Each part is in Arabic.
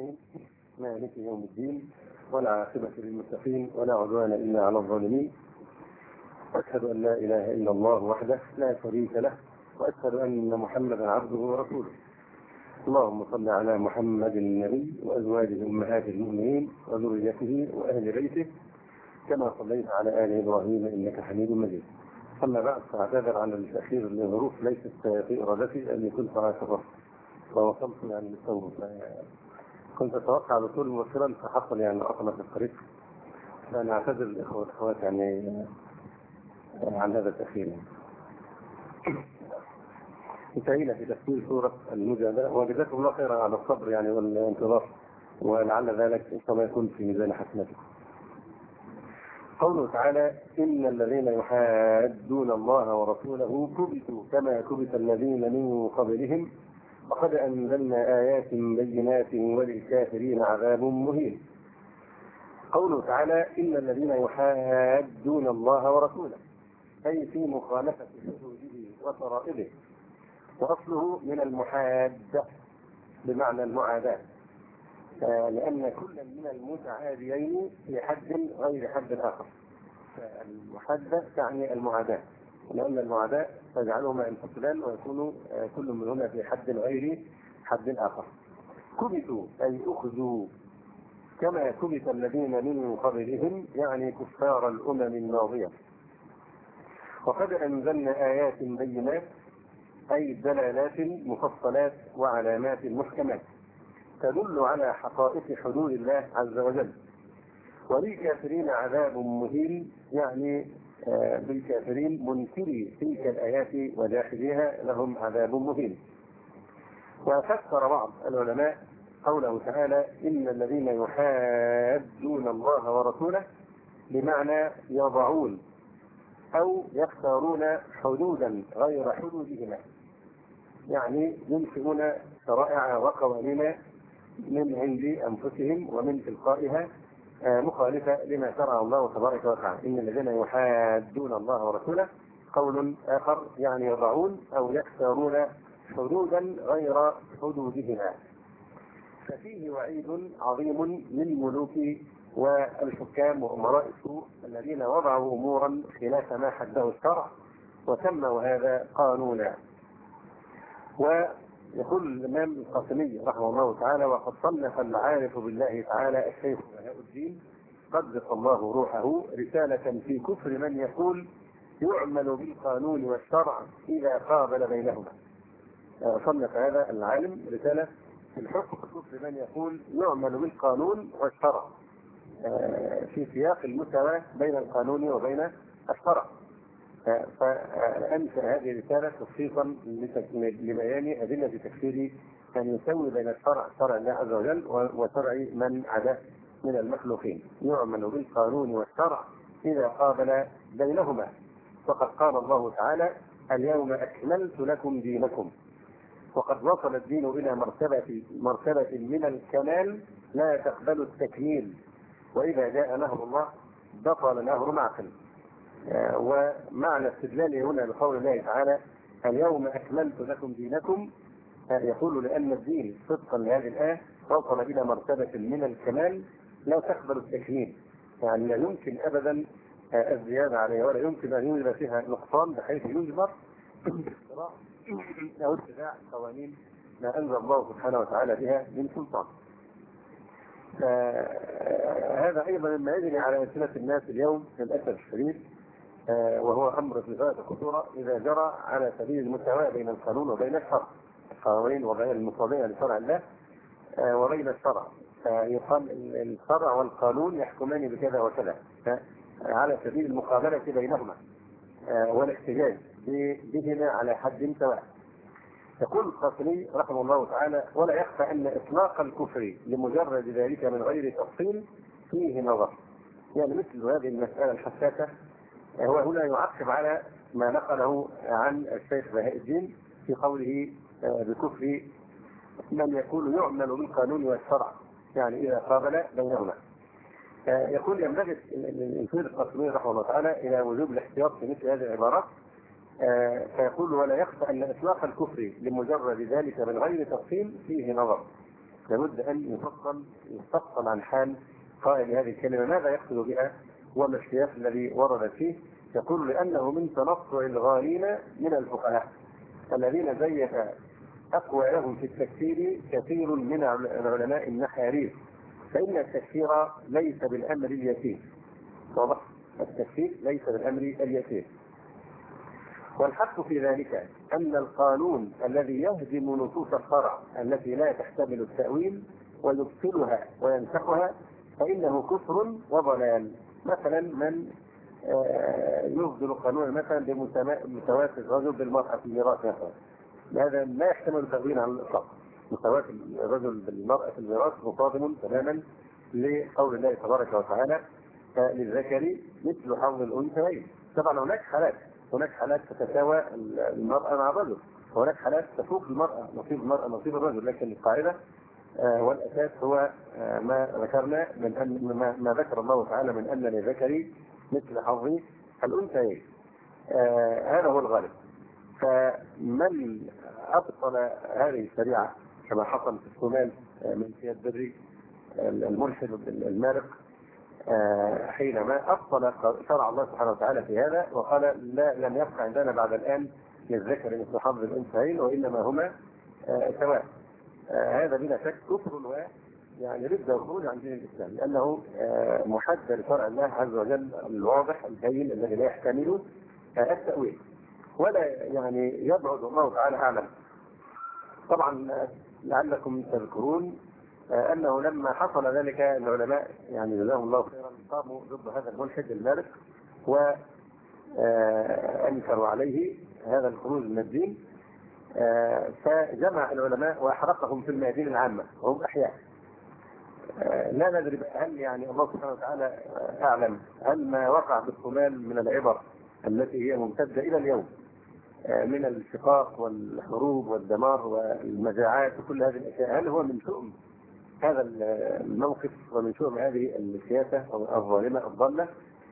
الرحيم مالك يوم الدين ولا عاقبة للمتقين ولا عدوان إلا على الظالمين. وأشهد أن لا إله إلا الله وحده لا شريك له وأشهد أن محمدا عبده ورسوله. اللهم صل على محمد النبي وأزواجه أمهات المؤمنين وذريته وأهل بيته كما صليت على آل إبراهيم إنك حميد مجيد. أما بعد فاعتذر عن التأخير لظروف ليست في إرادتي أني كنت على سفر ووصلت يعني للصوم، كنت أتوقع الوصول مبكرا فحصل يعني عطلة في الطريق، فأنا أعتذر الإخوة والأخوات يعني عن هذا التأخير. انتهينا في تفسير سورة المجادلة وجزاكم الله خيرا على الصبر يعني والانتظار، ولعل ذلك إن شاء الله يكون في ميزان حسناتكم. قوله تعالى: إن الذين يحادون الله ورسوله كبتوا كما كبت الذين من قبلهم وقد أنزلنا آيات بينات وللكافرين عذاب مهين. قوله تعالى: إن الذين يحادون الله ورسوله، أي في مخالفة حدوده وفرائضه، وأصله من المحادة بمعنى المعاداة، لأن كل من المتعاديين في حد غير حد آخر. المحادة تعني المعاداة، لأن المعاداة تجعلهما ينفصلان ويكون كل منهما في حد غير حد آخر. كبتوا أي أخذوا كما كبت الذين من قبلهم، يعني كفار الأمم الماضية. وقد أنزلنا آيات بينات أي دلالات مفصلات وعلامات محكمات تدل على حقائق حدود الله عز وجل. وللكافرين عذاب مهين، يعني بالكافرين منكري تلك الآيات وجاحديها لهم عذاب مهين. وفسر بعض العلماء قوله تعالى: إن الذين يحادون الله ورسوله بمعنى يضعون أو يختارون حدودا غير حدودهما، يعني ينشئون شرائع وقوانين من عند أنفسهم ومن تلقائها مخالفة لما شرع الله تبارك وتعالى. إن الذين يحادون الله ورسوله قول آخر يعني يضعون أو يختارون حدودا غير حدودهما. ففيه وعيد عظيم للملوك والحكام وأمراء السوء الذين وضعوا أمورا خلاف ما حده الشرع وسموا هذا قانونا. ويقول الإمام القاسمي رحمه الله تعالى: وقد صنف العارف بالله تعالى الشيخ بهاء الدين قدس الله روحه رسالة في كفر من يقول يعمل بالقانون والشرع إذا قابل بينهما. صنف هذا العالم رسالة في الحكم كفر من يقول يعمل بالقانون والشرع في سياق المساواة بين القانون وبين الشرع. فأنشأ هذه الرسالة تخصيصا لبيان أدلة تكفير أن يسوي بين الشرع شرع الله عز وجل وشرع من عداه من المخلوقين. يعمل بالقانون والشرع إذا قابل بينهما. وقد قال الله تعالى: اليوم أكملت لكم دينكم. وقد وصل الدين إلى مرتبة من الكمال لا تقبل التكميل، وإذا جاء نهر الله بطل نهر معقل. ومعنى استدلاله هنا بقول الله تعالى: اليوم أكملت لكم دينكم، يقول لأن الدين صدقا لهذه الآية وصل إلى مرتبة من الكمال لا تقبل التكميل، يعني لا يمكن أبدا الزيادة عليها ولا يمكن أن يوجد فيها نقصان بحيث يجبر أو اتباع قوانين ما أنزل الله سبحانه وتعالى بها من سلطان. هذا أيضا مما يجري على ألسنة الناس اليوم للأسف الشديد، وهو أمر في غاية الخطورة إذا جرى على سبيل المساواة بين القانون وبين الشرع، القوانين وبين المطابقة لشرع الله وبين الشرع. يقال الشرع والقانون يحكمان بكذا وكذا على سبيل المقابلة بينهما والاحتجاج بهما على حد سواء. يقول القاسمي رحمه الله تعالى: ولا يخفى أن إطلاق الكفر لمجرد ذلك من غير تفصيل فيه نظر. يعني مثل هذه المسألة الحساسة هو هنا يعقب على ما نقله عن الشيخ بهاء الدين في قوله بكفر من يقول يعمل بالقانون والشرع، يعني إذا قابل بينهما. يقول ينبغي الشيخ القاسمي رحمه الله تعالى إلى وجوب الاحتياط في مثل هذه العبارات، فيقول: ولا يخفى أن إطلاق الكفر لمجرد ذلك من غير تفصيل فيه نظر. لابد أن يفصل عن حال قائل هذه الكلمة ماذا يقصد بها وما السياق الذي ورد فيه. يقول لأنه من تنطع الغالين من الفقهاء الذين زيف أقوالهم في التكفير كثير من العلماء النحارير، فإن التكفير ليس بالأمر اليسير. واضح؟ التكفير ليس بالأمر اليسير. والحق في ذلك أن القانون الذي يهدم نصوص الشرع التي لا تحتمل التأويل ويبطلها وينسخها فإنه كفر وضلال. مثلا من يفضل قانونا مثلا بمساواة الرجل بالمرأة في الميراث مثلا، هذا لا يحتمل تأويل على الإطلاق. مساواة الرجل بالمرأة في الميراث مصادم تماما لقول الله تبارك وتعالى للذكر مثل حظ الأنثيين. طبعا هناك حالات تتساوى المرأة مع الرجل، وهناك حالات تفوق المرأة نصيب الرجل، لكن القاعدة والأساس هو ما ذكرنا من أن ما ذكر الله تعالى من أن للذكر مثل حظ الأنثيين. هذا هو الغالب. فمن أبطل هذه الشريعة كما حصل في الصومال من سياد بدري الملحد المارق، حينما أبطل شرع الله سبحانه وتعالى في هذا وقال لم يبقى عندنا بعد الآن للذكر مثل حظ الأنثيين وإنما هما سواء. هذا بلا شك كفر يعني ردة وخروج عن دين الإسلام، لأنه محدد لشرع الله عز وجل الواضح البين الذي لا يحتمل التأويل ولا يعني يبعد الله تعالى أعلم. طبعا لعلكم تذكرون أنه لما حصل ذلك العلماء يعني جزاهم الله خيرا قاموا ضد هذا الملحد المارق وأنكروا عليه هذا الخروج من الدين، فجمع العلماء وأحرقهم في الميادين العامة وهم أحياء. لا ندري هل يعني الله سبحانه وتعالى أعلم هل ما وقع بالصومال من العبر التي هي ممتدة إلى اليوم من الشقاق والحروب والدمار والمجاعات وكل هذه الأشياء، هل هو من شؤم هذا الموقف ومن شؤم هذه السياسة الظالمة الضالة؟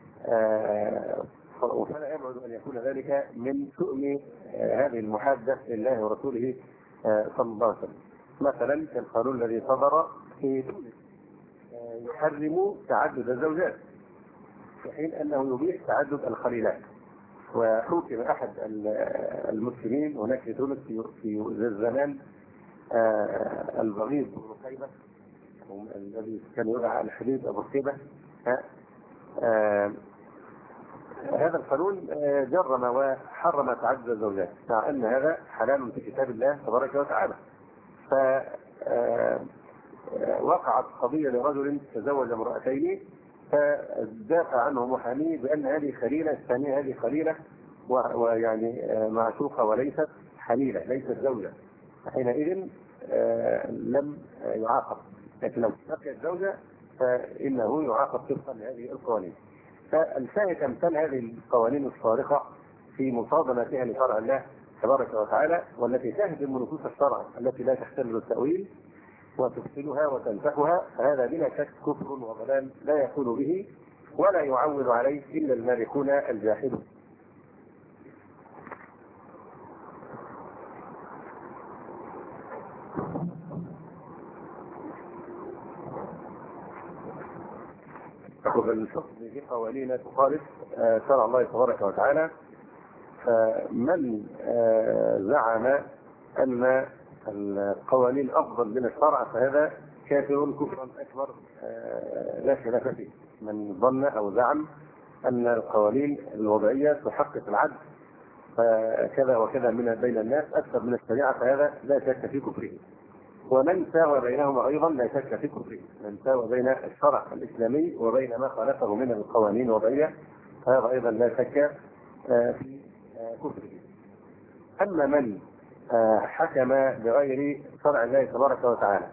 وفلا يبعد أن يكون ذلك من شؤم هذه المحادة لله ورسوله صلى الله عليه وسلم. مثلا القانون الذي صدر في تونس يحرم تعدد الزوجات في حين أنه يبيح تعدد الخليلات. وحكم أحد المسلمين هناك في تونس في الزمان البغيض بن رقيبة الذي كان يدعى الحبيب أبو رقيبة، هذا القانون جرم وحرم تعدد الزوجات مع أن هذا حلال في كتاب الله تبارك وتعالى. فوقعت قضية لرجل تزوج امرأتين فدافع عنه محامي بأن هذه خليلة، الثانية هذه خليلة ويعني معشوقة وليست حليلة، ليست زوجة، حينئذ لم يعاقب. لكن لو بقيت زوجة فإنه يعاقب طبقا لهذه القوانين. فالشاهد أمثال هذه القوانين الصارخة في مصادمتها لشرع الله تبارك وتعالى والتي تهدم نصوص الشرع التي لا تحتمل التأويل وتفصلها وتنسخها، فهذا بلا شك كفر وضلال لا يقول به ولا يعول عليه إلا المارقون الجاحدون. الحكم في قوانين تخالف شرع الله تبارك وتعالى، فمن زعم أن القوانين أفضل من الشرع فهذا كافر كفرا أكبر لا خلاف فيه. من ظن أو زعم أن القوانين الوضعية تحقق العدل كذا وكذا من بين الناس أكثر من الشريعة فهذا لا شك في كفره. ومن ساوى بينهما أيضا لا شك في كفره. من ساوى بين الشرع الإسلامي وبين ما خالفه من القوانين الوضعية فهذا أيضا لا شك في كفره. أما من حكم بغير شرع الله تبارك وتعالى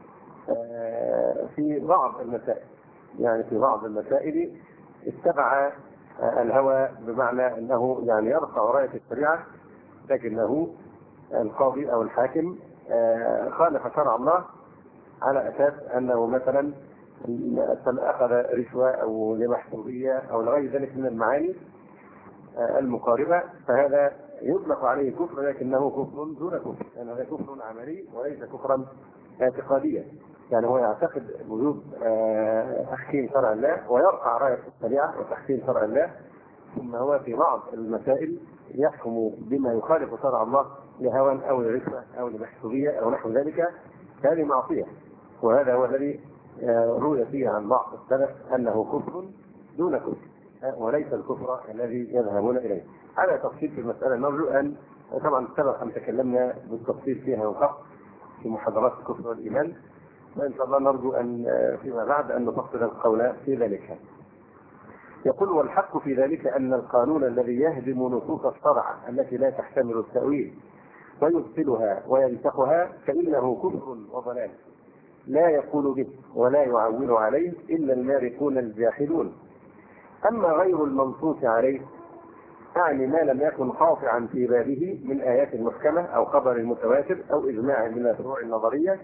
في بعض المسائل، يعني في بعض المسائل اتبع الهوى بمعنى أنه يعني يرفع راية الشريعة لكنه القاضي أو الحاكم خالف شرع الله على أساس أنه مثلا أخذ رشوة أو لمحسوبية أو لغير ذلك من المعاني المقاربة، فهذا يطلق عليه كفر لكنه كفر دون كفر، يعني هذا كفر عملي وليس كفرا اعتقادية، يعني هو يعتقد وجود تحكيم شرع الله ويرفع راية الشريعة وتحكيم شرع الله، ثم هو في بعض المسائل يحكم بما يخالف شرع الله لهوى أو لرشوة أو لمحسوبية أو نحو ذلك، هذه معصية. وهذا هو الذي روي فيه عن بعض السلف أنه كفر دون كفر، وليس الكفر الذي يذهبون إليه. هذا تفصيل في المسألة، نرجو أن طبعا سبق أن تكلمنا بالتفصيل فيها وقت في محاضرات الكفر والإيمان، وإن شاء الله نرجو أن فيما بعد أن نفصل القول في ذلك. يقول: والحق في ذلك أن القانون الذي يهدم نصوص الشرع التي لا تحتمل التأويل ويبطلها وينسخها فإنه كفر وضلال لا يقول به ولا يعول عليه إلا المارقون الجاحدون. أما غير المنصوص عليه، يعني ما لم يكن قاطعا في بابه من آيات محكمة أو خبر متواتر أو إجماع من الفروع النظرية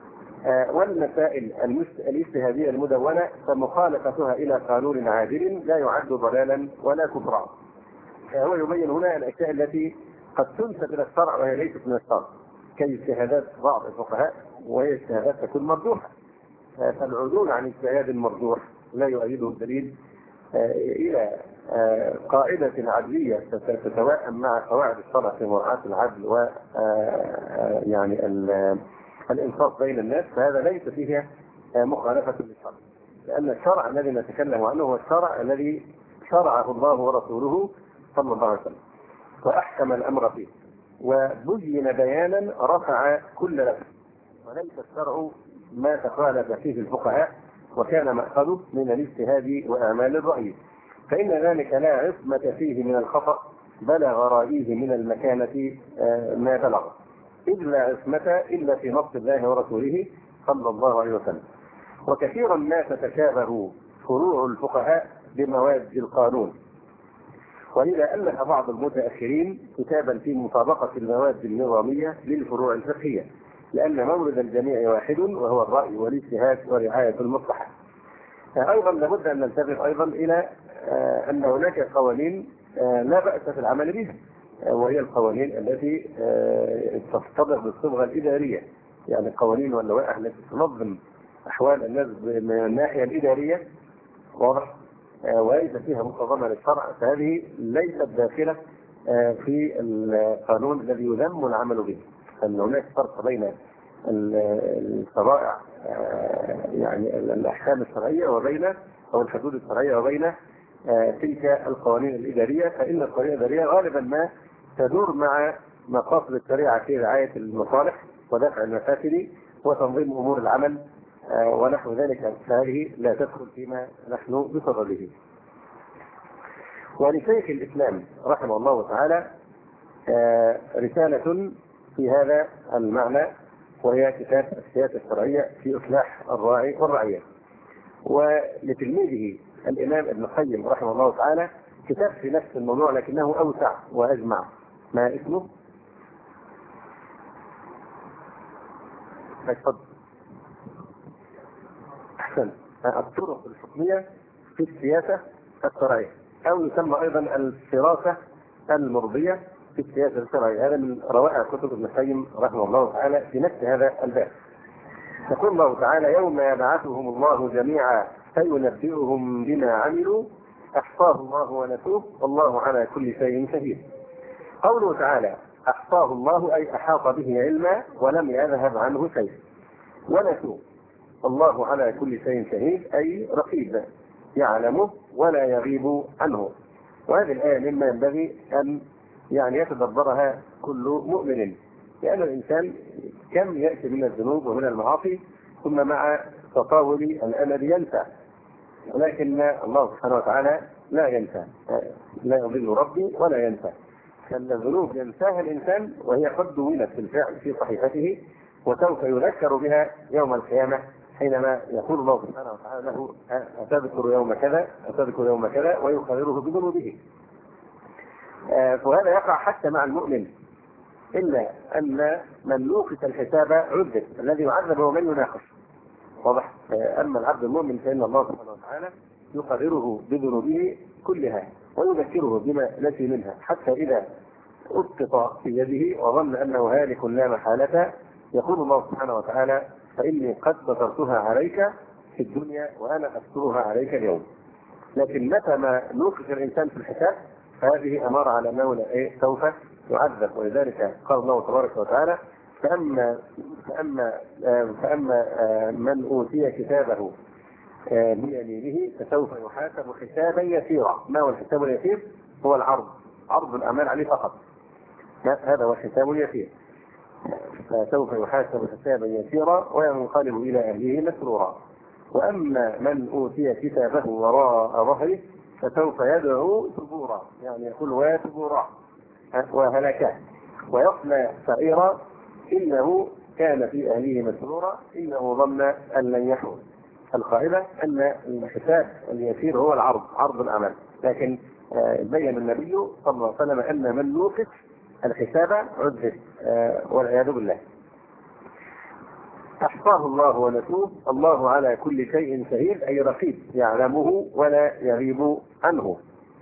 والمسائل الاجتهادية المدونة، فمخالفتها إلى قانون عادل لا يعد ضلالا ولا كفرا. هو يبين هنا الأشياء التي قد تنسب إلى الشرع وهي ليست من الشرع، كاجتهادات بعض الفقهاء وهي اجتهادات تكون مرجوحة، فالعدول عن اجتهاد مرجوح لا يؤيده الدليل إلى قاعدة عدلية تتوائم مع قواعد الشرع في مراعاة العدل و يعني الإنصاف بين الناس، فهذا ليس فيه مخالفة للشرع، لأن الشرع الذي نتكلم عنه هو الشرع الذي شرعه الله ورسوله صلى الله عليه وسلم وأحكم الأمر فيه وبين بيانا رفع كل نفس، وليس الشرع ما تخالف فيه الفقهاء وكان مأخذه من الاجتهاد وأعمال الرأي، فإن ذلك لا عصمة فيه من الخطأ بلغ رأيه من المكانة ما بلغ، إذ لا عصمة إلا في نص الله ورسوله صلى الله عليه وسلم. وكثيرا ما تتشابه فروع الفقهاء بمواد القانون، ولذا ألف بعض المتأخرين كتابا في مطابقة المواد النظامية للفروع الفقهية، لأن مورد الجميع واحد وهو الرأي والاجتهاد ورعاية المصلحة. أيضا لابد أن ننتبه أيضا إلى أن هناك قوانين لا بأس في العمل بها، وهي القوانين التي تصطدق بالصبغة الإدارية، يعني القوانين واللوائح التي تنظم أحوال الناس من الناحية الإدارية، واضح، وليس فيها مقاومة للشرع، فهذه ليست داخلة في القانون الذي يذم العمل به. أن هناك فرق بين الشرائع يعني الأحكام الشرعية وبين أو الحدود الشرعية وبين تلك القوانين الإدارية، فإن القوانين الإدارية غالبا ما تدور مع مقاصد الشريعة في رعاية المصالح ودفع المفاسد وتنظيم أمور العمل ونحو ذلك، فهذه لا تدخل فيما نحن بصدده. ولشيخ الإسلام رحمه الله تعالى رسالة في هذا المعنى، وهي كتاب السياسة الشرعية في إصلاح الراعي والرعية. ولتلميذه الإمام ابن القيم رحمه الله تعالى كتاب في نفس الموضوع لكنه أوسع وأجمع، ما اسمه؟ أحسن، الطرق الحكمية في السياسة الشرعية، أو يسمى أيضا الفراسة المرضية في السياسة الشرعية. هذا من روائع كتب ابن القيم رحمه الله تعالى في نفس هذا الباب. يقول الله تعالى: يوم يبعثهم الله جميعا فينبئهم بما عملوا أحصاه الله ونسوه والله على كل شيء شهيد. قوله تعالى أحصاه الله أي أحاط به علما ولم يذهب عنه شيء، ونسوه الله على كل شيء شهيد أي رقيب يعلمه ولا يغيب عنه. وهذه الآية مما ينبغي أن يعني يتدبرها كل مؤمن، لأن الإنسان كم يأتي من الذنوب ومن المعاصي ثم مع تطاول الأمل ينسى، ولكن الله سبحانه وتعالى لا ينسى، لا يضل ربي ولا ينسى. فالذنوب ينساها الإنسان وهي قد دونت بالفعل في صحيفته، وسوف يذكر بها يوم القيامة حينما يقول الله سبحانه وتعالى له أتذكر يوم كذا أتذكر يوم كذا، ويخبره بذنوبه. فهذا يقع حتى مع المؤمن، إلا أن من نوقش الحساب عذب، الذي يعذب هو من يناقش، واضح. أما العبد المؤمن فإن الله سبحانه وتعالى يقرره بذنوبه كلها ويذكره بما نسي منها، حتى إذا أسقط في يده وظن أنه هالك لا محالة يقول الله سبحانه وتعالى فإني قد سترتها عليك في الدنيا وأنا أسترها عليك اليوم. لكن متى ما نوقف الإنسان في الحساب فهذه أمارة على أنه سوف يعذب. ولذلك قال الله تبارك وتعالى: فأما من أوتي كتابه بيمينه فسوف يحاسب حسابا يسيرا. ما هو الحساب اليسير؟ هو عرض الأعمال عليه فقط، هذا هو الحساب اليسير. فسوف يحاسب حسابا يسيرا وينقلب إلى أهله مسرورا. وأما من أوتي كتابه وراء ظهره فسوف يدعو ثبورا، يعني يقول وثبورا وهلكا ويصلى سعيرا إنه كان في أهله مسرورا إنه ظن أن لن يحور. القاعدة أن الحساب اليسير هو عرض الأعمال. لكن بين النبي صلى الله عليه وسلم أن من يوقف الحساب عذب والعياذ بالله. أحصاه الله ونسوه، الله على كل شيء شهيد، أي رقيب يعلمه ولا يغيب عنه.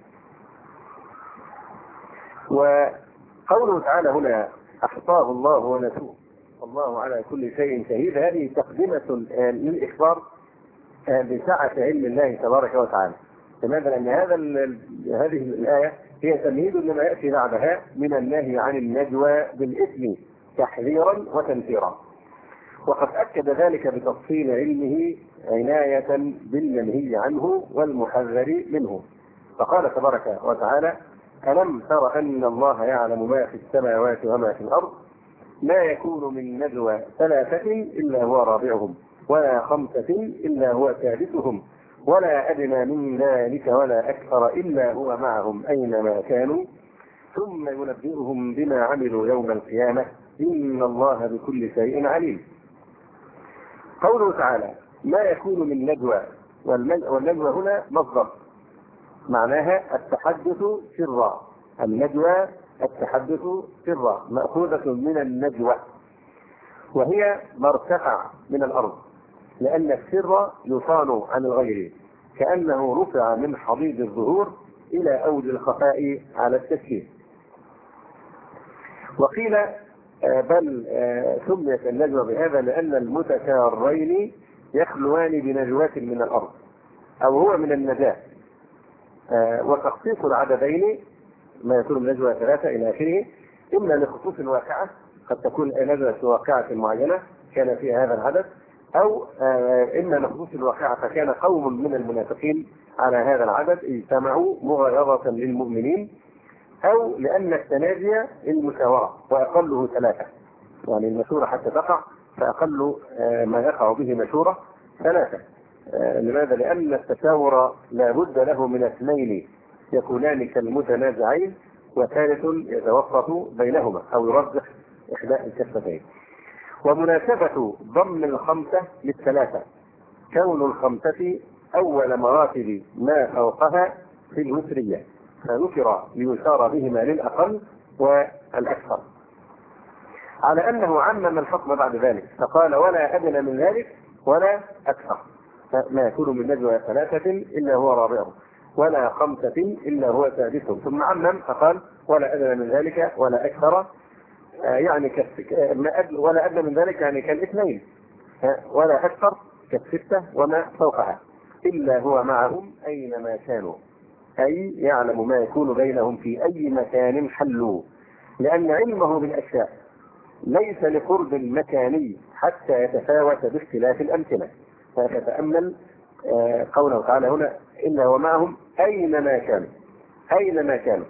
وقوله تعالى هنا أحصاه الله ونسوه الله على كل شيء شهيد، هذه تقدمة للإخبار بسعة علم الله تبارك وتعالى. لماذا؟ لأن هذه الآية هي تمهيد لما يأتي بعدها من النهي عن النجوى بالإثم تحذيرا وتنفيرا. وقد أكد ذلك بتفصيل علمه عناية بالمنهي عنه والمحذر منه. فقال تبارك وتعالى: ألم تر أن الله يعلم ما في السماوات وما في الأرض ما يكون من نجوى ثلاثة إلا هو رابعهم ولا خمسة إلا هو سادسهم ولا أدنى من ذلك ولا أكثر إلا هو معهم أينما كانوا ثم ينبئهم بما عملوا يوم القيامة إن الله بكل شيء عليم. قوله تعالى ما يكون من نجوى، والنجوى هنا مصدر معناها التحدث سرا. النجوى التحدث سرا مأخوذة من النجوى، وهي ما ارتفع من الأرض، لأن السر يصان عن الغير كأنه رفع من حضيض الظهور إلى أوج الخفاء على التشكيل. وقيل بل سميت النجوى بهذا لأن المتكارين يخلوان بنجوة من الأرض أو هو من النجاة. وتخصيص العددين ما يكون من نجوى ثلاثة إلى آخره إما لخصوص الواقعة، قد تكون نجوى في واقعة معينة كان فيها هذا العدد، أو إما لخصوص الواقعة فكان قوم من المنافقين على هذا العدد اجتمعوا مغايظة للمؤمنين، أو لأن التناجي المساواة وأقله ثلاثة، يعني المشورة حتى تقع فأقل ما يقع به مشورة ثلاثة. لماذا؟ لأن التشاور لا بد له من اثنين يكونان كالمتنازعين وثالث يتوسط بينهما أو يرجح إحدى الكفتين. ومناسبة ضم الخمسة للثلاثة كون الخمسة أول مراتب ما فوقها في الوترية، فذكر ليشار بهما للأقل والأكثر، على أنه عمم الحكم بعد ذلك فقال ولا أدنى من ذلك ولا أكثر، ما يكون من نجوى ثلاثة إلا هو رابعهم ولا خمسة إلا هو سادسهم، ثم عمم فقال ولا أدنى من ذلك ولا أكثر، يعني ولا أدنى من ذلك يعني كالاثنين، ولا أكثر كالستة وما فوقها إلا هو معهم أينما كانوا، أي يعلم ما يكون بينهم في أي مكان حلوا، لأن علمه بالأشياء ليس لقرب المكاني حتى يتفاوت باختلاف الأمثلة. فتتأمل قوله تعالى هنا إلا هو معهم أينما كانوا، أينما كانوا،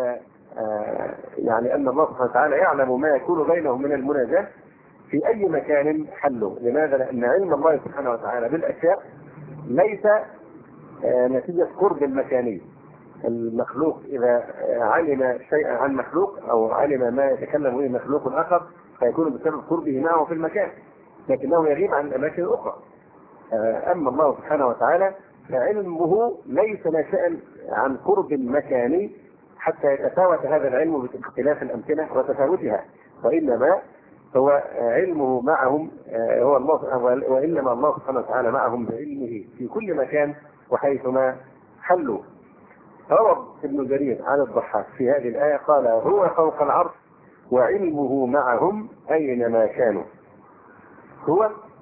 يعني أن الله سبحانه وتعالى يعلم ما يكون بينهم من المناجاة في أي مكان حلوا. لماذا؟ لأن علم الله سبحانه وتعالى بالأشياء ليس نتيجة قرب المكاني. المخلوق إذا علم شيئا عن مخلوق أو علم ما يتكلم به مخلوق آخر فيكون بسبب قربه معه في المكان، لكنه يغيب عن الأماكن الأخرى. أما الله سبحانه وتعالى فعلمه ليس ناشئا عن قرب المكان حتى يتفاوت هذا العلم باختلاف الأمكنة وتفاوتها، وإنما هو علمه معهم هو الله، وإنما الله سبحانه وتعالى معهم بعلمه في كل مكان وحيثما حلوا. روى ابن جرير عن الضحاك في هذه الآية قال هو فوق العرش وعلمه معهم أينما كانوا. هو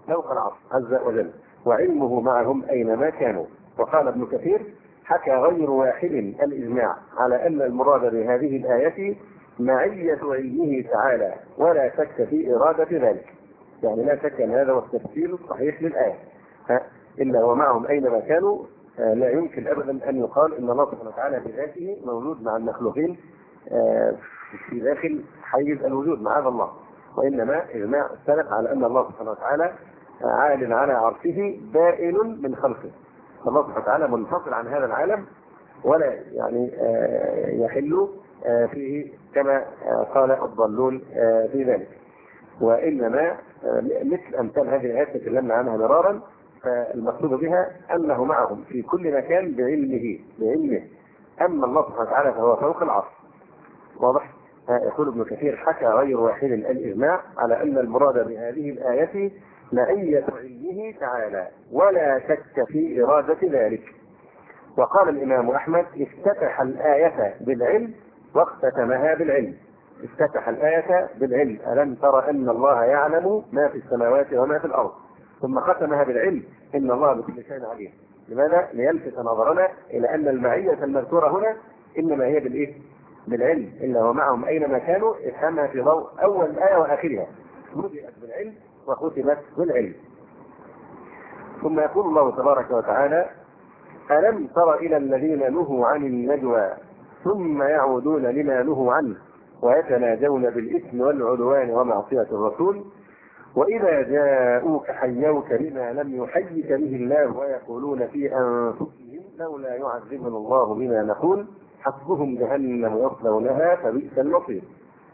فوق العرش عز وجل، وعلمه معهم أينما كانوا. وقال ابن كثير: حكى غير واحد الإجماع على أن المراد بهذه الآية معية علمه تعالى، ولا شك في إرادة ذلك. يعني لا شك أن هذا هو التفسير الصحيح للآية، إلا ومعهم أينما كانوا. لا يمكن أبدا أن يقال إن الله سبحانه وتعالى بذاته موجود مع المخلوقين في داخل حيز الوجود معاذ الله، وإنما إجماع السلف على أن الله سبحانه وتعالى عال على عرشه بائن من خلقه. الله سبحانه وتعالى منفصل عن هذا العالم، ولا يعني يحل فيه كما قال الضالون في ذلك. وإنما مثل أمثال هذه الآيات تكلمنا عنها مرارا، فالمقصود بها أنه معهم في كل مكان بعلمه. أما الله سبحانه وتعالى فهو فوق العرش. واضح؟ يقول ابن كثير: حكى غير واحد الإجماع على أن المراد بهذه الآية معية علمه تعالى، ولا شك في إرادة ذلك. وقال الإمام أحمد: افتتح الآية بالعلم واختتمها بالعلم. افتتح الآية بالعلم: ألم تر أن الله يعلم ما في السماوات وما في الأرض. ثم ختمها بالعلم: إن الله بكل شيء عليم. لماذا؟ ليلفت نظرنا إلى أن المعية المذكورة هنا إنما هي بالعلم، إلا ومعهم أينما كانوا. افهمها في ضوء أول الآية وآخرها، بدأت بالعلم وختمت بالعلم. ثم يقول الله تبارك وتعالى: ألم تر إلى الذين نهوا عن النجوى ثم يعودون لما نهوا عنه ويتناجون بالإثم والعدوان ومعصية الرسول وإذا جاءوك حيوك بما لم يحيك به الله ويقولون في أنفسهم لولا يعذبنا الله بما نقول حسبهم جهنم يصلونها فبئس المصير.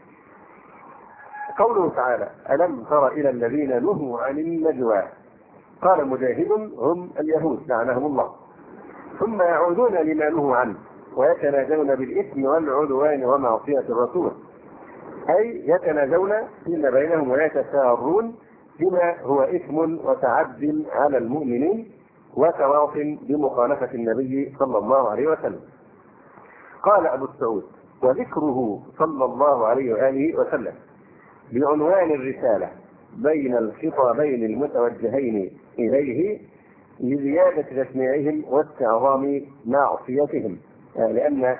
قوله تعالى: ألم تر إلى الذين نهوا عن النجوى، قال مجاهد: هم اليهود لعنهم الله. ثم يعودون لما نهوا عنه ويتناجون بالإثم والعدوان ومعصية الرسول، أي يتناجون فيما بينهم ويتسارون بما هو إثم وتعد على المؤمنين وتواص بمخالفة النبي صلى الله عليه وسلم. قال أبو السعود: وذكره صلى الله عليه وآله وسلم بعنوان الرسالة بين الخطابين المتوجهين إليه لزيادة تسميعهم واستعظام معصيتهم، لأن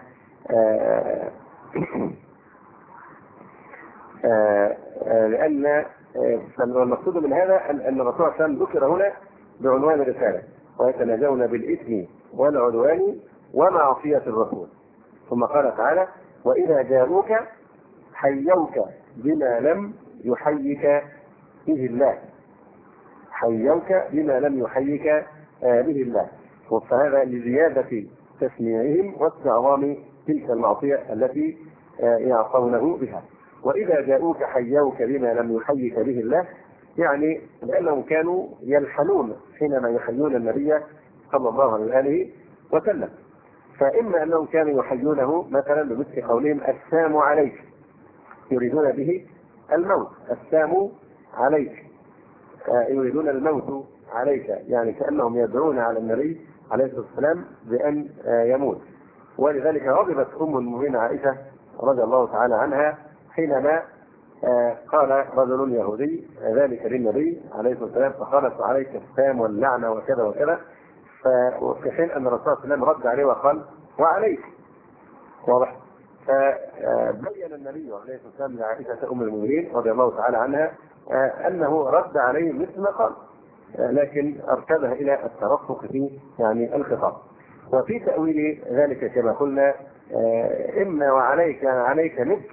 المقصود من هذا أن الرسول صلى الله عليه وسلم ذكر هنا بعنوان الرسالة: ويتناجون بالإثم والعدوان ومعصية الرسول. ثم قال تعالى: وإذا جاءوك حيوك بما لم يحيك به الله. حيوك بما لم يحيك به الله، فهذا لزيادة تسميعهم واستعظام تلك المعصية التي يعصونه بها. وإذا جاءوك حيوك بما لم يحيك به الله، يعني لأنهم كانوا يلحنون حينما يحيون النبي صلى الله عليه وآله وسلم. فإما أنهم كانوا يحيونه مثلا بمثل قولهم: السام عليك، يريدون به الموت. السام عليك، يريدون الموت عليك، يعني كأنهم يدعون على النبي عليه الصلاة والسلام بأن يموت. ولذلك غضبت أم المؤمنين عائشة رضي الله تعالى عنها حينما قال رجل يهودي ذلك للنبي عليه الصلاة والسلام، فقالت: عليك السام واللعنة وكذا وكذا. ففي حين أن الرسول صلى الله عليه وسلم رد عليه وقال: وعليك. واضح؟ فبين النبي عليه الصلاة والسلام لعائشة أم المؤمنين رضي الله تعالى عنها أنه رد عليه مثل ما قال، لكن أرشدها إلى الترفق في يعني الخطاب. وفي تأويل ذلك كما قلنا: إما وعليك، عليك مثل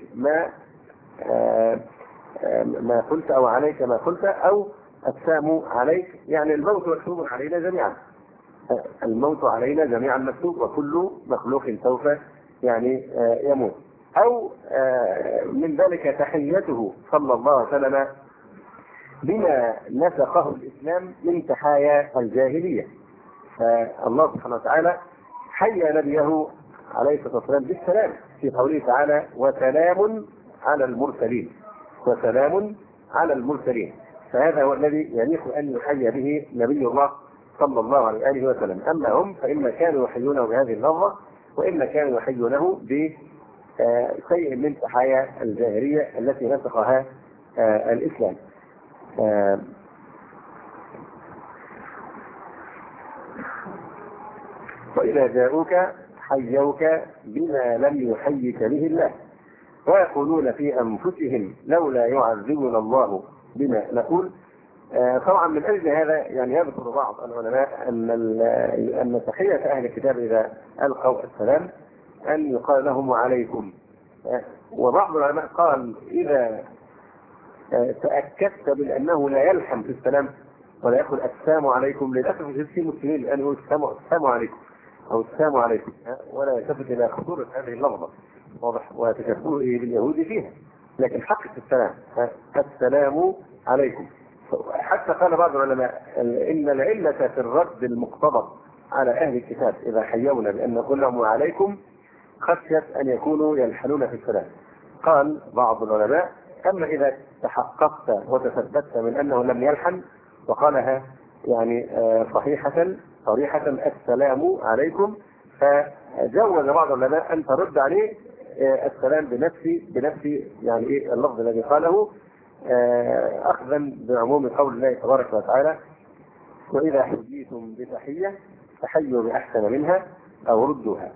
ما قلت، أو عليك ما قلت، أو السام عليك، يعني الموت مكتوب علينا جميعا. الموت علينا جميعا مكتوب، وكل مخلوق سوف يعني يموت. أو من ذلك تحيته صلى الله عليه وسلم بما نسقه الإسلام من تحايا الجاهلية. فالله سبحانه وتعالى حيا نبيه عليه الصلاة والسلام بالسلام في قوله تعالى: وسلام على المرسلين. وسلام على المرسلين. فهذا هو الذي يليق أن يحيى به نبي الله صلى الله عليه وآله وسلم. أما هم فإما كانوا يحيونه بهذه اللفظة، وإما كانوا يحيونه بشيء من تحايا الجاهلية التي نسقها الإسلام. وإذا جاءوك حيوك بما لم يحيك به الله ويقولون في أنفسهم لولا يعذبنا الله بما نقول. طبعا من أجل هذا يعني يذكر بعض العلماء أن تحية أهل الكتاب إذا ألقوا السلام أن يقال لهم وعليكم. وبعض العلماء قال إذا تأكدت من أنه لا يلحم في السلام ولا يقول السلام عليكم، للأسف في مسلمين الآن يقول السلام عليكم أو السلام عليكم ولا يلتفت إلى خطورة هذه اللفظة، واضح، وتشبهه باليهود فيها، لكن حق السلام السلام عليكم. حتى قال بعض العلماء إن العلة في الرد المقتضى على أهل الكتاب إذا حيونا بأن نقول لهم وعليكم خشية أن يكونوا يلحنون في السلام. قال بعض العلماء أما إذا تحققت وتثبت من أنه لم يلحن وقالها يعني صريحة السلام عليكم، فجوز بعض العلماء أن ترد عليه السلام بنفس يعني إيه اللفظ الذي قاله، أخذا بعموم قول الله تبارك وتعالى وإذا حييتم بتحية فحيوا بأحسن منها أو ردوها.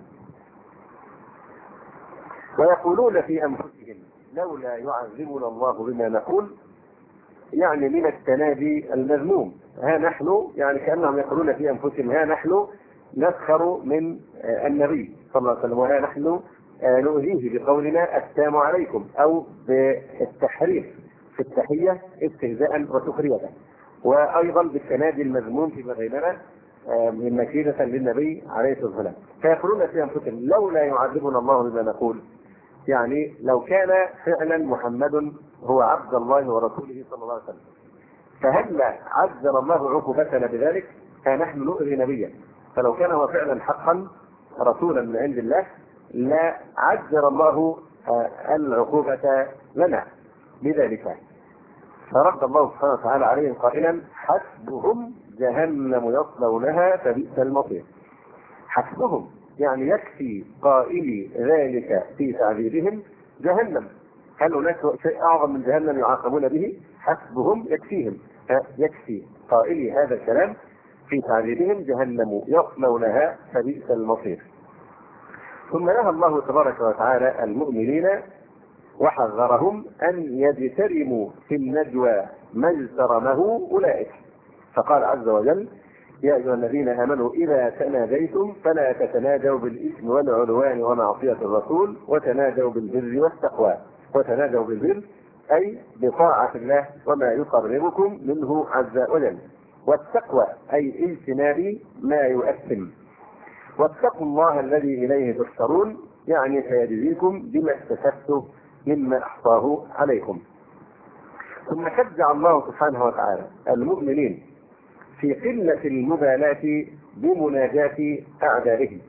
ويقولون في أنفسهم لولا يعذبنا الله بما نقول، يعني من التنادي المذموم. ها نحن يعني كأنهم يقولون في أنفسهم ها نحن نسخر من النبي صلى الله عليه وسلم، وها نحن نؤذيه بقولنا السلام عليكم، أو بالتحريف في التحية استهزاء وسخرية، وأيضا بالتنادي المذموم فيما بيننا من مكيدة للنبي عليه الصلاة والسلام. فيقولون في أنفسهم لولا يعذبنا الله بما نقول، يعني لو كان فعلا محمد هو عبد الله ورسوله صلى الله عليه وسلم فهل عذر الله عقوبتنا بذلك؟ فنحن نؤذي نبيا، فلو كان هو فعلا حقا رسولا من عند الله لا عذر الله العقوبة لنا بذلك. فرد الله سبحانه وتعالى عليهم قائلا حسبهم جهنم يصلونها فبئس المصير. حسبهم يعني يكفي قائلي ذلك في تعذيبهم جهنم، هل هناك شيء أعظم من جهنم يعاقبون به؟ حسبهم يكفيهم، يكفي قائلي هذا الكلام في تعذيبهم جهنم يصلونها فبئس المصير. ثم نهى الله تبارك وتعالى المؤمنين وحذرهم أن يجترموا في النجوى ما اجترمه أولئك، فقال عز وجل يا أيها الذين آمنوا إذا تناجيتم فلا تتناجوا بالإثم والعدوان ومعصية الرسول وتناجوا بالبر والتقوى. وتناجوا بالبر أي بطاعة الله وما يقربكم منه عز وجل، والتقوى أي اجتناب ما يؤثم. واتقوا الله الذي إليه تحشرون، يعني سيجزيكم بما اكتسبتم مما أحصاه عليكم. ثم شجع الله سبحانه وتعالى المؤمنين في قلة المبالاة بمناجاة أعدائهم،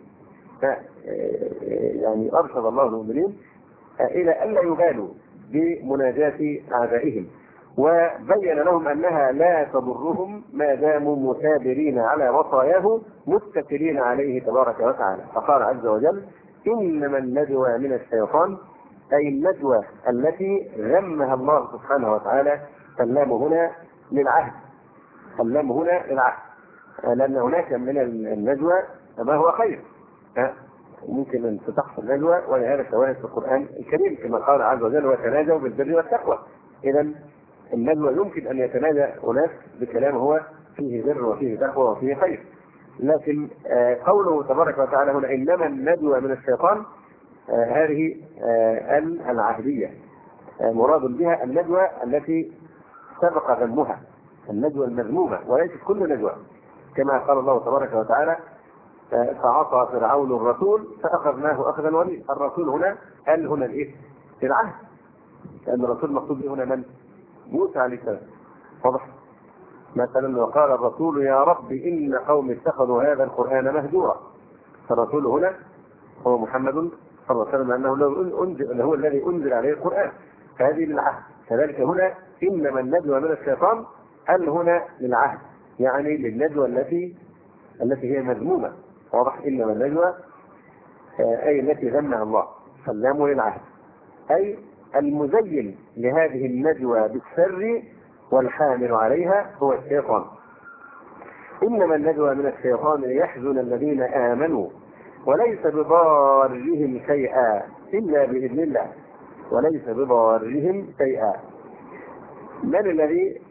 يعني أرشد الله المؤمنين إلى ألا يبالوا بمناجاة أعدائهم، وبين لهم أنها لا تضرهم ما داموا مثابرين على وصاياه متكلين عليه تبارك وتعالى. فقال عز وجل إنما النجوى من الشيطان، أي النجوى التي ذمها الله سبحانه وتعالى. فاللام هنا للعهد، اللام هنا للعهد، لأن هناك من النجوى ما هو خير، ممكن أن تحصل النجوى، ولهذا شواهد في القرآن الكريم كما قال عز وجل وتناجوا بالبر والتقوى. إذا النجوى يمكن أن يتناجى أناس بكلام هو فيه بر وفيه تقوى وفيه خير، لكن قوله تبارك وتعالى هنا إنما النجوى من الشيطان، هذه العهدية مراد بها النجوى التي سبق ذمها، النجوى المذمومة، وليست كل نجوى، كما قال الله تبارك وتعالى فعصى فرعون الرسول فأخذناه أخذا وبيلا. الرسول هنا قال هنا الإيه؟ في العهد، لأن الرسول مقصود هنا من؟ موسى عليه السلام، واضح؟ مثلا وقال الرسول يا رب إن قوم اتخذوا هذا القرآن مهجورا، فالرسول هنا هو محمد صلى الله عليه وسلم، أنه هو الذي أنزل عليه القرآن، فهذه للعهد. كذلك هنا إنما النجوى من الشيطان، هل هنا للعهد يعني للنجوى التي هي مذمومة، واضح؟ إنما النجوى أي التي ذمها الله، فاللام للعهد، أي المزين لهذه النجوى بالسر والحامل عليها هو الشيطان. إنما النجوى من الشيطان ليحزن الذين آمنوا وليس بضارهم شيئا إلا بإذن الله. وليس بضارهم شيئا. من الذي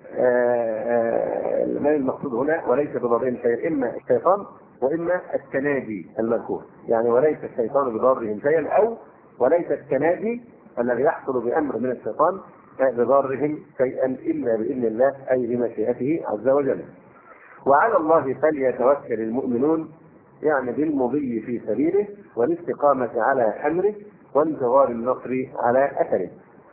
من المقصود هنا وليس بضارهم شيئا؟ إما الشيطان وإما التناجي المذكور، يعني وليس الشيطان بضارهم شيئا، أو وليس التناجي الذي يحصل بأمر من الشيطان بضارهم شيئا إلا بإذن الله، أي بمشيئته عز وجل. وعلى الله فليتوكل المؤمنون، يعني بالمضي في سبيله والاستقامة على أمره وانتظار النصر على أثره.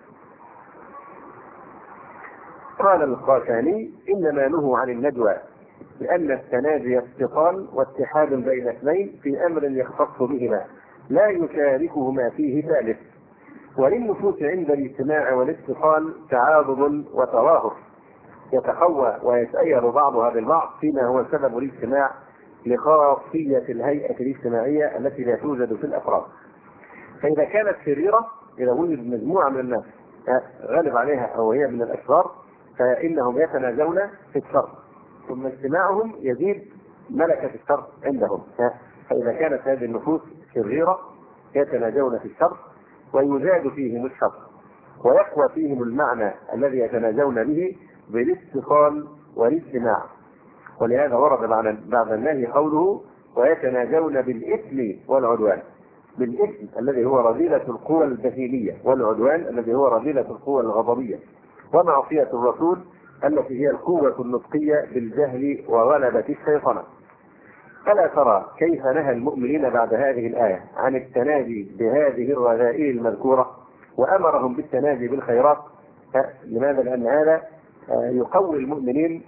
قال الخاتاني: إنما نهوا عن النجوى لأن التناجي اتصال واتحاد بين اثنين في أمر يختص بهما لا يشاركهما فيه ثالث، وللنفوس عند الاجتماع والاتصال تعاضد وتظاهر يتقوى ويتأير بعضها بالبعض فيما هو سبب الاجتماع لخاصية الهيئة الاجتماعية التي لا توجد في الأفراد. فإذا كانت شريرة، إذا وجد مجموعة من الناس غالب عليها أو هي من الأشرار، فإنهم يتناجون في الشر، ثم اجتماعهم يزيد ملكة الشر عندهم. فإذا كانت هذه النفوس شريرة يتناجون في الشر ويزاد فيهم الشر ويقوى فيهم المعنى الذي يتناجون به بالاتصال والاجتماع. ولهذا ورد بعد النهي قوله: ويتناجون بالإثم والعدوان. بالإثم الذي هو رذيلة القوى البهيمية، والعدوان الذي هو رذيلة القوى الغضبية، ومعصية الرسول التي هي القوة النطقية بالجهل وغلبة الشيطنة. ألا ترى كيف نهى المؤمنين بعد هذه الآية عن التناجي بهذه الرذائل المذكورة وأمرهم بالتناجي بالخيرات؟ لماذا؟ لأن هذا يقوي المؤمنين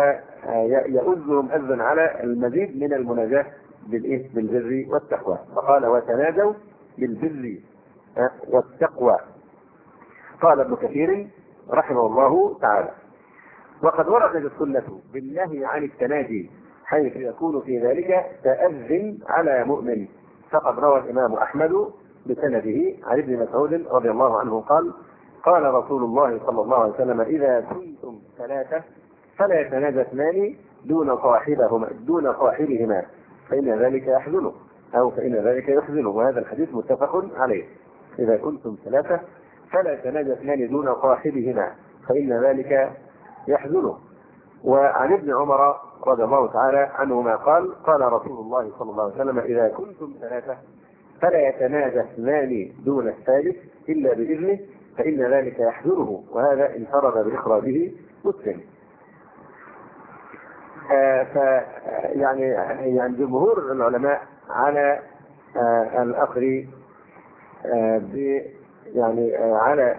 ويؤذهم أذًا على المزيد من المناجاة بالبر والتقوى. فقال: وتناجوا بالبر والتقوى. قال ابن كثير رحمه الله تعالى: وقد وردت السنة بالنهي عن التناجي حيث يكون في ذلك تأذن على مؤمن. فقد روى الإمام أحمد بسنده عن ابن مسعود رضي الله عنه قال: قال رسول الله صلى الله عليه وسلم: إذا كنتم ثلاثة فلا يتناجى اثنان دون صاحبهما فإن ذلك يحزنه، أو فإن ذلك يحزنه. وهذا الحديث متفق عليه. إذا كنتم ثلاثة فلا يتناجى اثنان دون صاحبهما فإن ذلك يحزنه. وعن ابن عمر رضي الله تعالى عنهما قال: قال رسول الله صلى الله عليه وسلم: إذا كنتم ثلاثة فلا يتناجى اثنان دون الثالث إلا بإذنه فإن ذلك يحزنه. وهذا انفرد بإخراجه مسلم. يعني جمهور العلماء على الأخذ على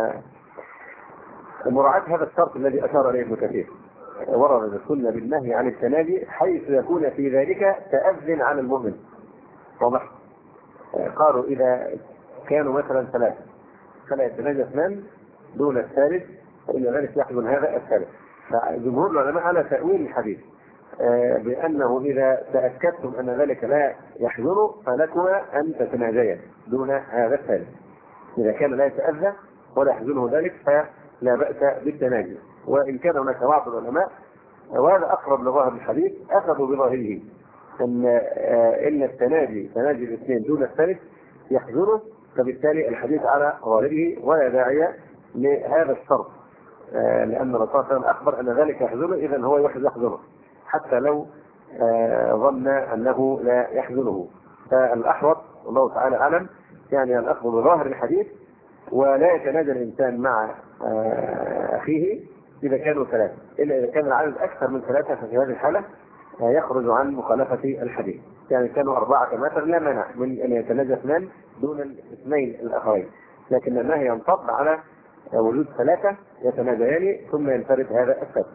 مراعاة هذا الشرط الذي أشار إليه ابن كثير. ورد السنة بالنهي عن التناجي حيث يكون في ذلك تأذن على المؤمن. واضح؟ قالوا إذا كانوا مثلا ثلاثة فلا يتناجى اثنان دون الثالث فإن ذلك يحزن هذا الثالث. فجمهور العلماء على تأويل الحديث بأنه إذا تأكدتم أن ذلك لا يحزن فلكما أن تتناجيا دون هذا الثالث. إذا كان لا يتأذى ولا يحزنه ذلك فلا بأس بالتناجي. وإن كان هناك بعض العلماء وهذا أقرب لظاهر الحديث أخذوا بظاهره إن التناجي تناجي الاثنين دون الثالث يحزنه، فبالتالي الحديث على ظاهره ولا داعي لهذا الشرط، لأن الرسول صلى الله عليه وسلم أخبر أن ذلك يحزنه، إذن هو يحزنه حتى لو ظن أنه لا يحزنه. فالأحوط والله تعالى أعلم يعني الأخذ بظاهر الحديث ولا يتناجى الإنسان مع أخيه إذا كانوا ثلاثة، إلا إذا كان العدد أكثر من ثلاثة ففي هذه الحالة يخرج عن مخالفة الحديث. يعني كانوا أربعة كمثلا لا مانع من أن يتناجى اثنان دون الاثنين الآخرين، لكن النهي ينطبق على وجود ثلاثة يتناجيان ثم ينفرد هذا الثالث.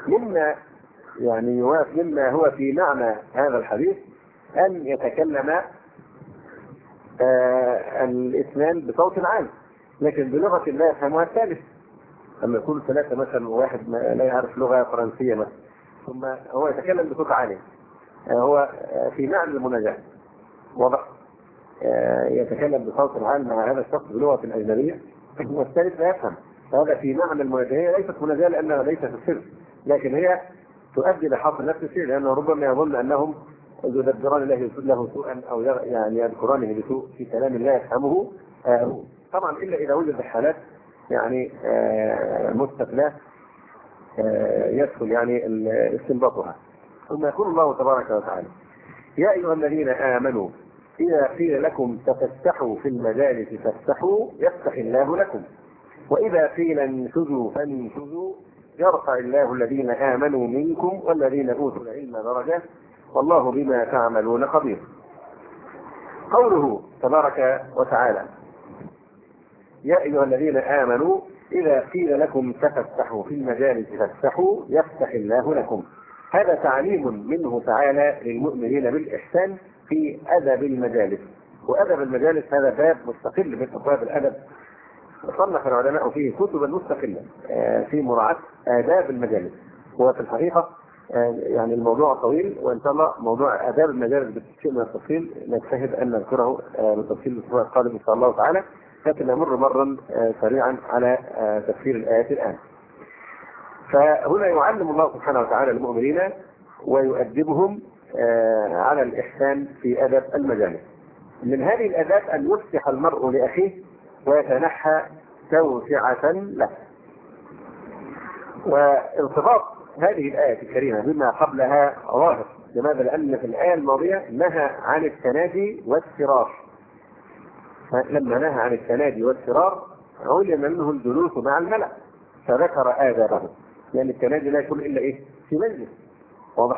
مما هو في معنى هذا الحديث أن يتكلم الاثنان بصوت عالي، لكن بلغة لا يفهمها الثالث. لما يكون ثلاثة مثلا وواحد لا يعرف لغة فرنسية مثلا ثم هو يتكلم بصوت عالي، هو في معنى المناجاة واضح، يتكلم بصوت عالي مع هذا الشخص بلغة أجنبية والثالث لا يفهم، فهذا في معنى المناجاة. هي ليست مناجاة لأنها ليست في السر، لكن هي تؤدي لحصر نفس الشيء، لأنه ربما يظن أنهم يدبران له سوءا أو يعني يذكرانه بسوء في كلام لا يفهمه هو. طبعا إلا إذا وجد حالات يعني مستثناة يدخل يعني استنباطها. ثم يقول الله تبارك وتعالى: يا أيها الذين آمنوا إذا قيل لكم تفسحوا في المجالس فافسحوا يفسح الله لكم، وإذا قيل انشزوا فانشزوا يرفع الله الذين آمنوا منكم والذين أوتوا العلم درجات والله بما تعملون خبير. قوله تبارك وتعالى: يا أيها الذين آمنوا إذا قيل لكم تفسحوا في المجالس فافسحوا يفسح الله لكم، هذا تعليم منه تعالى للمؤمنين بالإحسان في أدب المجالس. وأدب المجالس هذا باب مستقل من أبواب الأدب، صنف العلماء فيه كتبا مستقلة في مراعاة آداب المجالس. وفي الحقيقة يعني الموضوع طويل، وإن شاء الله موضوع آداب المجالس بشيء من التفصيل نجتهد أن نذكره بالتفصيل الأسبوع القادم إن شاء الله تعالى، لكن نمر مرا سريعا على تفسير الآيات الآن. فهنا يعلم الله سبحانه وتعالى المؤمنين ويؤدبهم على الإحسان في أدب المجالس. من هذه الآداب أن يفتح المرء لأخيه ويتنحى توسعة له. وارتباط هذه الآية الكريمة بما قبلها ظاهر. لماذا؟ لأن في الآية الماضية نهى عن التنادي والسرار، لما نهى عن التنادي والسرار علم منه الجلوس مع الملأ فذكر آدابه، لأن التنادي لا يكون إلا إيه؟ في مجلس، واضح؟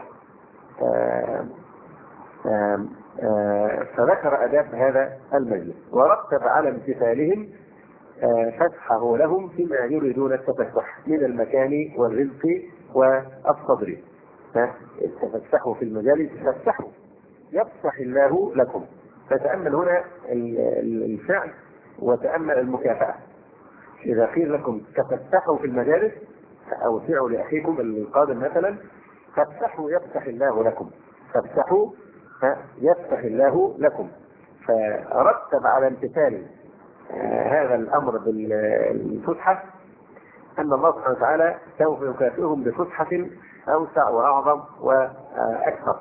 فذكر آداب هذا المجلس ورتب على امتثالهم فسحه لهم فيما يريدون التفسح من المكان والرزق والصدر. تفسحوا في المجالس فافسحوا يفسح الله لكم. فتأمل هنا الفعل وتأمل المكافأة. إذا قيل لكم تفسحوا في المجالس أوسعوا لأخيكم القادم مثلا، فافسحوا يفسح الله لكم، فافسحوا يفسح الله لكم. فرتب على امتثال هذا الأمر بالفسحة أن الله سبحانه وتعالى سوف يكافئهم بفسحة أوسع وأعظم وأكثر.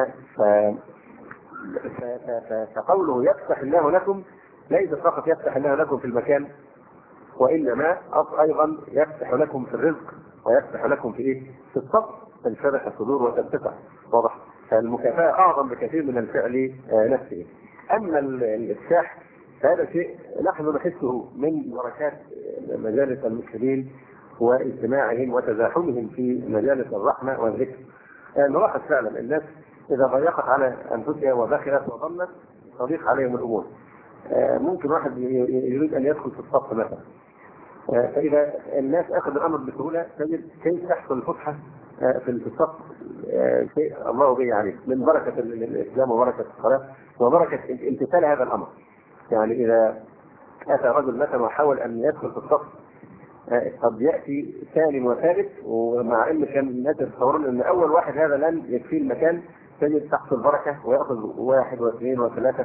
فقوله يفسح الله لكم ليس فقط يفتح الله لكم في المكان، وإنما أيضا يفتح لكم في الرزق ويفتح لكم في إيه؟ في الصبر، تنشرح الصدور وتتسع، واضح؟ فالمكافأة أعظم بكثير من الفعل نفسه. أما الإفساح فهذا شيء نحن نحسه من بركات مجالس المسلمين واجتماعهم وتزاحمهم في مجالس الرحمة والذكر. نلاحظ فعلا الناس إذا ضيقت على أنفسها وبخلت وضمت تضيق عليهم الأمور. ممكن واحد يريد أن يدخل في الصف مثلا، فإذا الناس أخذ الأمر بسهولة تجد كيف تحصل الفسحة في الصف شيء الله به عليه من بركة الإسلام وبركة الصلاة وبركة امتثال هذا الأمر. يعني إذا أتى رجل مثلا وحاول أن يدخل في الصف قد يأتي ثاني وثالث، ومع أن كان الناس يتصورون أن أول واحد هذا لن يكفي المكان، تجد تحصل بركة ويأخذ واحد واثنين وثلاثة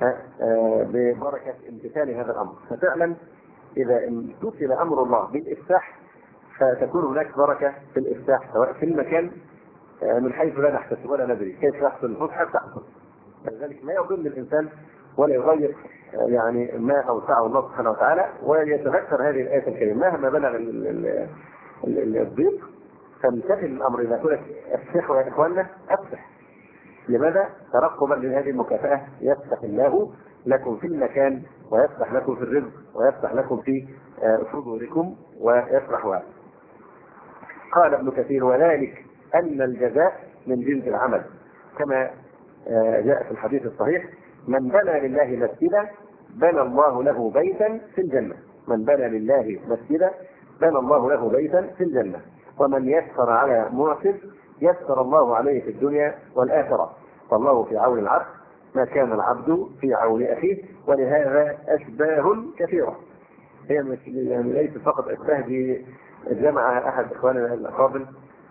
ببركة امتثال هذا الأمر. ففعلا إذا امتثل أمر الله بالإفتاح فتكون هناك بركة في الإفتاح سواء في المكان من حيث لا نحتسب ولا ندري كيف يحصل الفتحة تحصل. لذلك ما يضل الإنسان ولا يغير يعني ما أوسعه الله سبحانه وتعالى، ويتذكر هذه الآية الكريمة مهما بلغ الضيق فامتثل الأمر. إذا قلت افسحوا يا إخواننا أفسح. لماذا؟ ترقبا لهذه المكافأة يفتح الله لكم في المكان ويفتح لكم في الرزق ويفتح لكم في صدوركم ويفرح وعلا. قال ابن كثير: وذلك أن الجزاء من جنس العمل، كما جاء في الحديث الصحيح: من بنى لله مسجدا بنى الله له بيتا في الجنة. من بنى لله مسجدا بنى الله له بيتا في الجنة. ومن يسر على معسر يسر الله عليه في الدنيا والآخرة. فالله في عون العبد ما كان العبد في عون أخيه. ولهذا أشباه كثيرة، هي يعني ليس فقط أشباه دي. جمع أحد إخواننا الأفاضل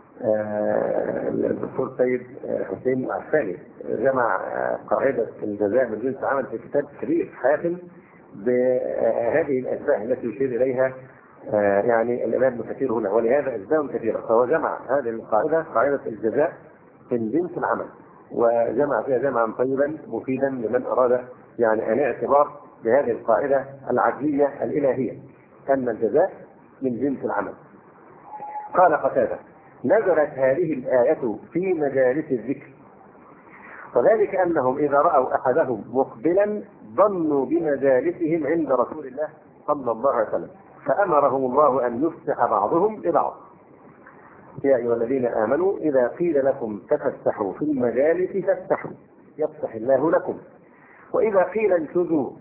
الدكتور سيد حسين العساني جمع قاعدة الجزاء من جنس العمل في كتاب كبير حافل بهذه الأشباه التي يشير إليها يعني الإمام ابن كثير هنا، ولهذا أجزاء كثيرة، فهو جمع هذه القاعدة قاعدة الجزاء من جنس العمل، وجمع فيها جمعا طيبا مفيدا لمن أراد يعني أن اعتبار بهذه القاعدة العدلية الإلهية أن الجزاء من جنس العمل. قال قتادة: نزلت هذه الآية في مجالس الذكر، وذلك أنهم إذا رأوا أحدهم مقبلا ظنوا بمجالسهم عند رسول الله صلى الله عليه وسلم، فأمرهم الله أن يفسح بعضهم لبعض. يا أيها الذين آمنوا إذا قيل لكم تفسحوا في المجالس فافسحوا يفسح الله لكم، وإذا قيل انشزوا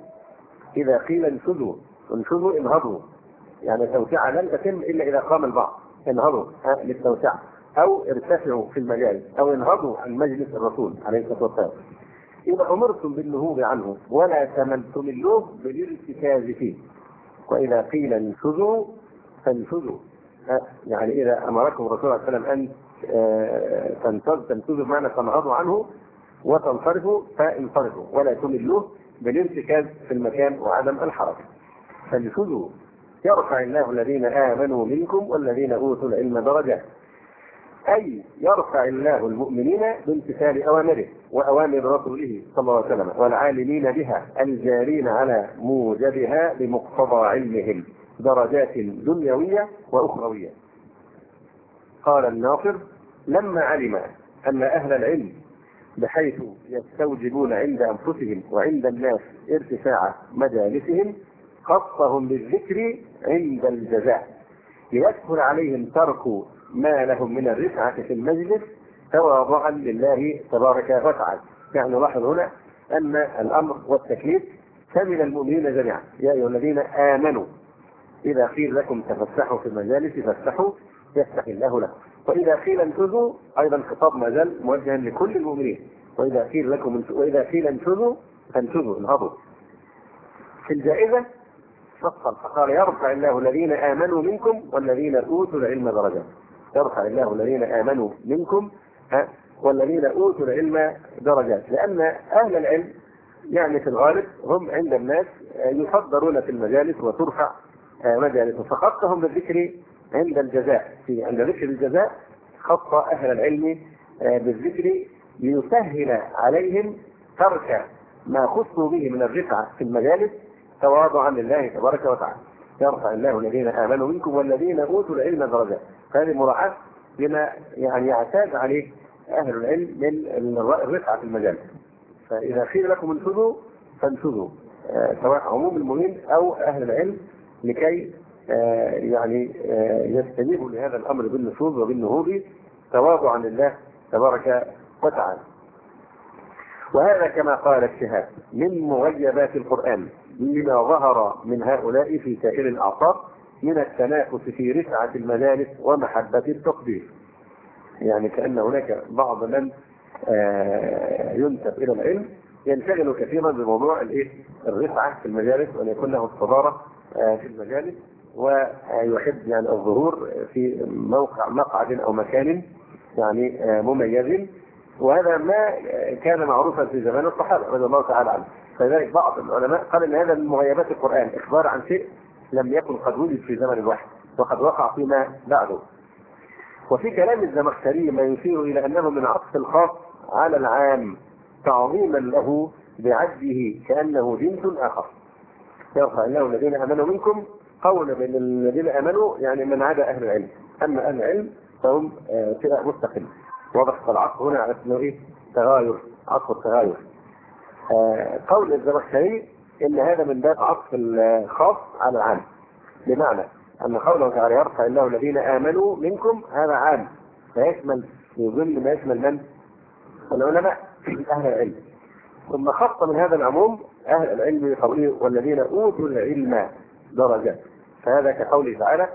انشزوا انهضوا، يعني التوسعة لن تتم إلا إذا قام البعض، انهضوا للتوسعة، أو ارتفعوا في المجالس، أو انهضوا عن مجلس الرسول عليه الصلاة والسلام. إذا أمرتم بالنهوض عنه ولا تملوه بالارتكاز فيه، وإذا قيل انشزوا فانشزوا، يعني إذا أمركم الرسول عليه الصلاة والسلام أن تنشزوا بمعنى تنهضوا عنه وتنصرفوا فانصرفوا، ولا تملوه بالارتكاز في المكان وعدم الحركة. فانشزوا يرفع الله الذين آمنوا منكم والذين أوتوا العلم درجات، أي يرفع الله المؤمنين بامتثال أوامره وأوامر رسوله صلى الله عليه وسلم، والعالمين بها الجارين على موجبها بمقتضى علمهم درجات دنيوية وأخروية. قال الناصر: لما علم أن أهل العلم بحيث يستوجبون عند أنفسهم وعند الناس ارتفاع مجالسهم خصهم بالذكر عند الجزاء، ليسهل عليهم ترك ما لهم من الرفعة في المجلس تواضعا لله تبارك وتعالى. يعني نلاحظ هنا أن الأمر والتكليف شمل المؤمنين جميعا. يا أيها الذين آمنوا إذا قيل لكم تفسحوا في المجالس فافسحوا يفسح الله لكم، وإذا قيل انشزوا أيضا خطاب ما زال موجها لكل المؤمنين، وإذا قيل انشزوا فانشزوا انهضوا. في الجائزة فصل فقال: يرفع الله الذين آمنوا منكم والذين أوتوا العلم درجات. يرفع الله الذين آمنوا منكم والذين أوتوا العلم درجات، لأن أهل العلم يعني في الغالب هم عند الناس يفضلون في المجالس وترفع مجالسهم، فخصهم بالذكر عند الجزاء. عند ذكر الجزاء خص أهل العلم بالذكر ليسهل عليهم ترك ما خصوا به من الرفعة في المجالس تواضعا لله تبارك وتعالى. يرفع الله الذين آمنوا منكم والذين أوتوا العلم درجات، هذه مراعاة لما يعني يعتاد عليه أهل العلم من الرفعة في المجالس. فإذا قيل لكم انشزوا فانشزوا، سواء عموم المؤمنين أو أهل العلم، لكي يعني يستجيبوا لهذا الأمر بالنشوز وبالنهوض تواضعا لله تبارك وتعالى. وهذا كما قال الشهاب من مغيبات القرآن لما ظهر من هؤلاء في سائر الأعصار من التنافس في رفعة المجالس ومحبة التقدير. يعني كأن هناك بعض من ينسب إلى العلم ينشغل كثيرا بموضوع الرفعة في المجالس، وأن يكون له الصدارة في المجالس، ويحب يعني الظهور في مقعد أو مكان يعني مميز، وهذا ما كان معروفا في زمان الصحابة رضي الله تعالى عنهم. فلذلك بعض العلماء قال ان هذا من مغيبات القرآن، اخبار عن شيء لم يكن قد وجد في زمن الوحي وقد وقع فيما بعده. وفي كلام الزمخشري ما يشير الى انه من عطف الخاص على العام تعظيما له بعده كانه جنس اخر. يرفع الله الذين امنوا منكم، قول بين الذين امنوا يعني من عدا اهل العلم، اما اهل العلم فهم فئة مستقلة. واضح العطف هنا على اسمه تغاير، عطف التغاير. قول الزمخشري ان هذا من باب عطف الخاص على العام، بمعنى ان قوله تعالى يرفع الله الذين امنوا منكم هذا عام فيشمل في ظل ما يشمل من العلماء اهل العلم، ثم خص من هذا العموم اهل العلم بقوله والذين اوتوا العلم درجات. فهذا كقوله تعالى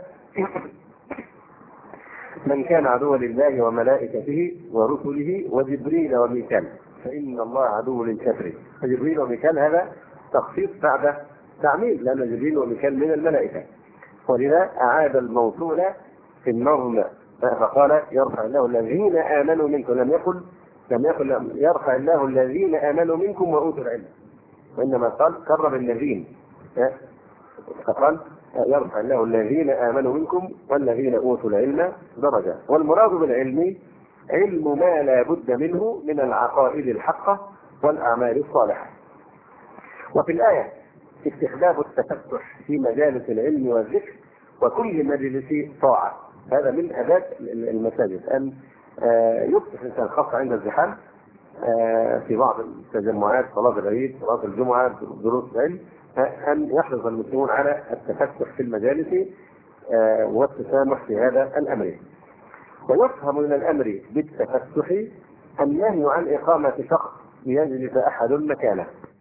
من كان عدوا لله وملائكته ورسله وجبريل وميكال فإن الله عدو للكافرين. فجبريل وميكال هذا تخصيص بعد تعميم، لأن جبريل وميكال من الملائكة، ولذا أعاد الموصول في النظم فقال يرفع الله الذين آمنوا منكم، لم يقل يرفع الله الذين آمنوا منكم وأوتوا العلم، وإنما قال كرر الذين، فقال يرفع الله الذين آمنوا منكم والذين أوتوا العلم درجة. والمراد بالعلم علم ما لا بد منه من العقائد الحقة والأعمال الصالحة. وفي الآية استخدام التفتح في مجالس العلم والذكر وكل مجلس طاعة. هذا من آداب المساجد أن يفتح الإنسان خاصة عند الزحام في بعض التجمعات، صلاة العيد، صلاة الجمعة، دروس العلم، أن يحرص المسلمون على التفتح في المجالس والتسامح في هذا الأمر. ويفهم من الأمر بالتفتح النهي عن إقامة شخص ليجلس أحد مكانه.